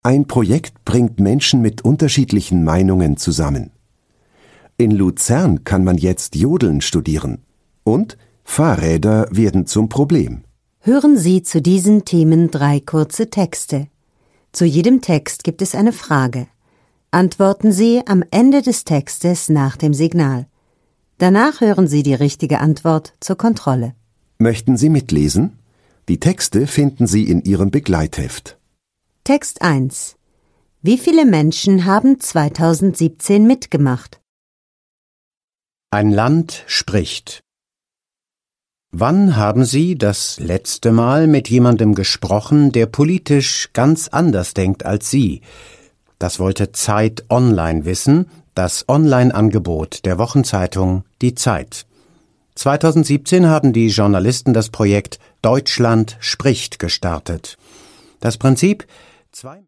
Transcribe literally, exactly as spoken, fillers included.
Ein Projekt bringt Menschen mit unterschiedlichen Meinungen zusammen. In Luzern kann man jetzt Jodeln studieren. Und Fahrräder werden zum Problem. Hören Sie zu diesen Themen drei kurze Texte. Zu jedem Text gibt es eine Frage. Antworten Sie am Ende des Textes nach dem Signal. Danach hören Sie die richtige Antwort zur Kontrolle. Möchten Sie mitlesen? Die Texte finden Sie in Ihrem Begleitheft. Text eins. Wie viele Menschen haben zweitausendsiebzehn mitgemacht? Ein Land spricht. Wann haben Sie das letzte Mal mit jemandem gesprochen, der politisch ganz anders denkt als Sie? Das wollte Zeit Online wissen, das Online-Angebot der Wochenzeitung Die Zeit. zweitausendsiebzehn haben die Journalisten das Projekt Deutschland spricht gestartet. Das Prinzip: zwei